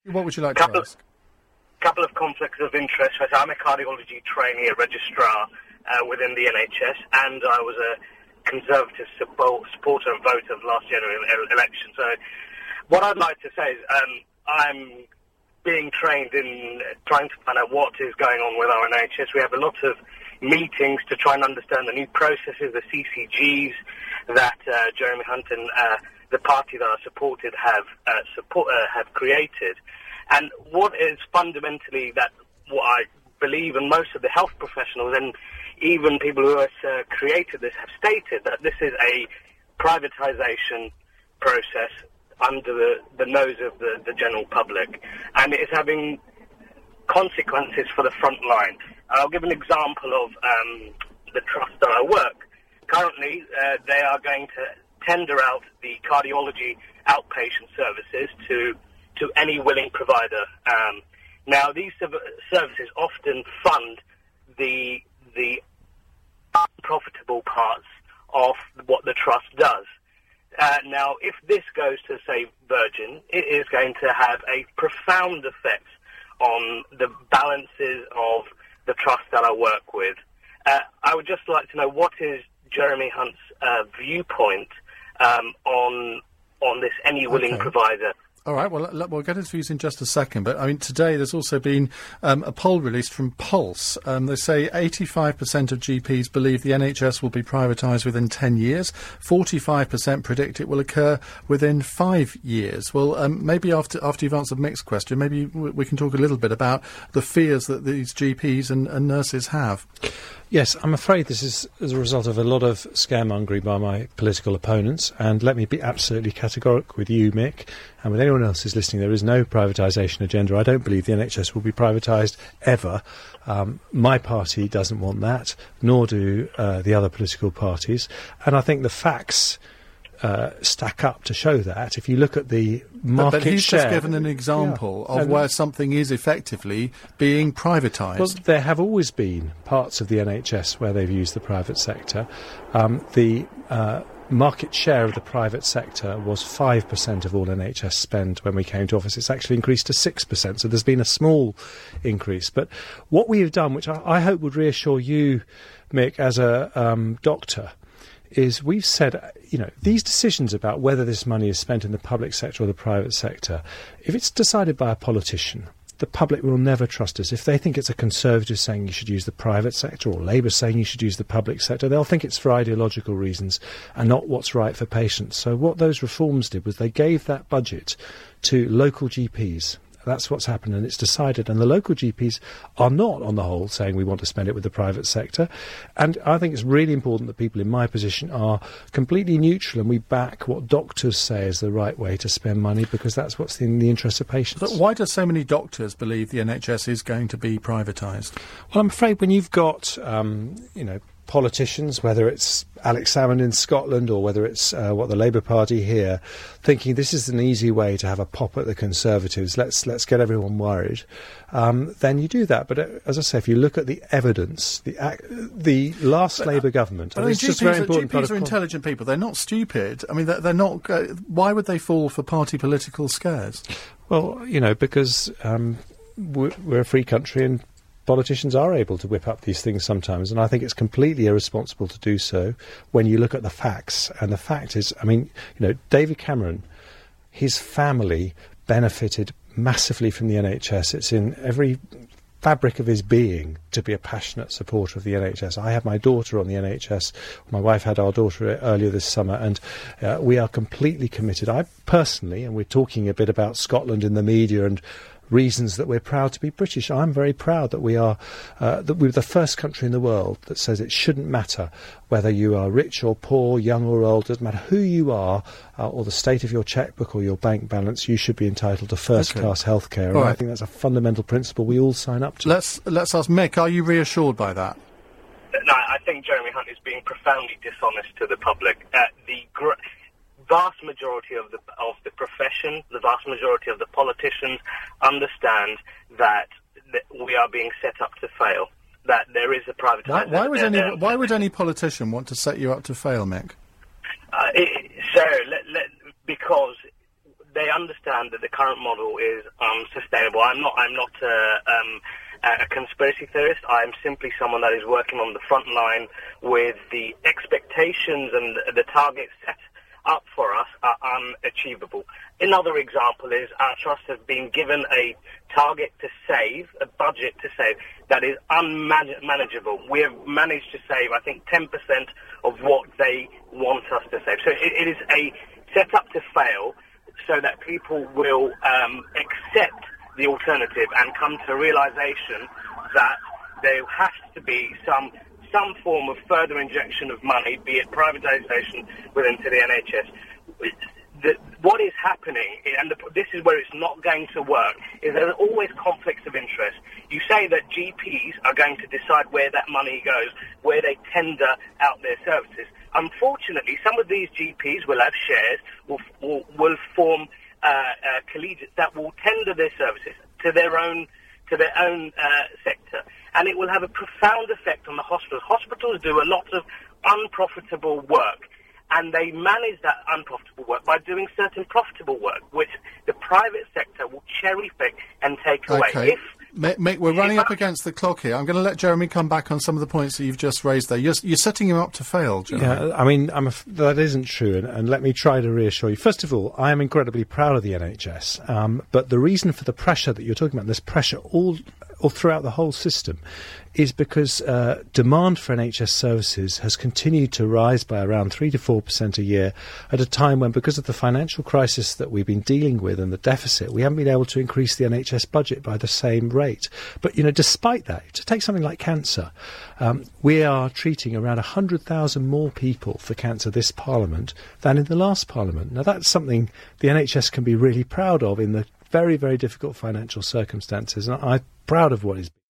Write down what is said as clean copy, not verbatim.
What would you like to ask? Couple of conflicts of interest. So I'm a cardiology trainee, a registrar within the NHS, and I was a Conservative supporter and voter of last general election. So what I'd like to say is I'm being trained in trying to find out what is going on with our NHS. We have a lot of meetings to try and understand the new processes, the CCGs that Jeremy Hunt and the party that I supported have created. And what is fundamentally that what I believe, and most of the health professionals and even people who have created this have stated, that this is a privatisation process under the nose of the general public, and it is having consequences for the front line. I'll give an example of the trust that I work. Currently, they are going to tender out the cardiology outpatient services to any willing provider. Now, these services often fund the unprofitable parts of what the trust does. Now, if this goes to, say, Virgin, it is going to have a profound effect on the balances of the trust that I work with. I would just like to know, what is Jeremy Hunt's viewpoint on this any willing provider? All right, well, we'll get into these in just a second. But, I mean, today there's also been a poll released from Pulse. They say 85% of GPs believe the NHS will be privatised within 10 years. 45% predict it will occur within 5 years. Well, maybe after you've answered Mick's question, maybe we can talk a little bit about the fears that these GPs and nurses have. Yes, I'm afraid this is as a result of a lot of scaremongering by my political opponents, and let me be absolutely categorical with you, Mick, and with anyone else who's listening. There is no privatisation agenda. I don't believe the NHS will be privatised ever. My party doesn't want that, nor do the other political parties, and I think the facts stack up to show that. If you look at the market but he's share... just given an example of where something is effectively being privatised. Well, there have always been parts of the NHS where they've used the private sector. The market share of the private sector was 5% of all NHS spend when we came to office. It's actually increased to 6%, so there's been a small increase. But what we have done, which I hope would reassure you, Mick, as a doctor, is we've said, these decisions about whether this money is spent in the public sector or the private sector, if it's decided by a politician, the public will never trust us. If they think it's a Conservative saying you should use the private sector or Labour saying you should use the public sector, they'll think it's for ideological reasons and not what's right for patients. So what those reforms did was they gave that budget to local GPs. That's what's happened, and it's decided. And the local GPs are not, on the whole, saying we want to spend it with the private sector. And I think it's really important that people in my position are completely neutral, and we back what doctors say is the right way to spend money, because that's what's in the interest of patients. But why do so many doctors believe the NHS is going to be privatised? Well, I'm afraid when you've got, politicians, whether it's Alex Salmond in Scotland or whether it's what the Labour Party here, thinking this is an easy way to have a pop at the Conservatives, let's get everyone worried, then you do that. But as I say, if you look at the evidence, the last Labour government, and it's just very important. GPs are intelligent people. They're not stupid. I mean, they're not. Why would they fall for party political scares? Well, because we're a free country and politicians are able to whip up these things sometimes, and I think it's completely irresponsible to do so when you look at the facts. And the fact is, David Cameron, his family benefited massively from the NHS. It's in every fabric of his being to be a passionate supporter of the NHS. I have my daughter on the NHS. My wife had our daughter earlier this summer, and we are completely committed. I personally, and we're talking a bit about Scotland in the media and reasons that we're proud to be British. I'm very proud that we're the first country in the world that says it shouldn't matter whether you are rich or poor, young or old, doesn't matter who you are, or the state of your chequebook or your bank balance, you should be entitled to first-class health care. And I think that's a fundamental principle we all sign up to. Let's ask Mick, are you reassured by that? No, I think Jeremy Hunt is being profoundly dishonest to the public. The vast majority of the profession, the vast majority of the politicians understand that we are being set up to fail, that there is a privatisation. Why would any politician want to set you up to fail, Mick? Because they understand that the current model is unsustainable. I'm not a conspiracy theorist. I'm simply someone that is working on the front line with the expectations and the targets set up for us are unachievable. Another example is our trust has been given a target to save, a budget to save, that is unmanageable. We have managed to save, I think, 10% of what they want us to save. So it is a set up to fail so that people will accept the alternative and come to a realization that there has to be some form of further injection of money, be it privatisation into the NHS. What is happening, and this is where it's not going to work, is there are always conflicts of interest. You say that GPs are going to decide where that money goes, where they tender out their services. Unfortunately, some of these GPs will have shares, will form collegiates that will tender their services to their own sector, and it will have a profound effect on the hospitals. Hospitals do a lot of unprofitable work, and they manage that unprofitable work by doing certain profitable work, which the private sector will cherry pick and take away. Okay. Mick, we're running up against the clock here. I'm going to let Jeremy come back on some of the points that you've just raised there. You're setting him up to fail, Jeremy. Yeah, I mean, that isn't true, and let me try to reassure you. First of all, I am incredibly proud of the NHS, but the reason for the pressure that you're talking about, this pressure all throughout the whole system, is because demand for NHS services has continued to rise by around 3 to 4% a year at a time when, because of the financial crisis that we've been dealing with and the deficit, we haven't been able to increase the NHS budget by the same rate. But, despite that, to take something like cancer, we are treating around 100,000 more people for cancer this Parliament than in the last Parliament. Now, that's something the NHS can be really proud of in the very, very difficult financial circumstances, and I'm proud of what is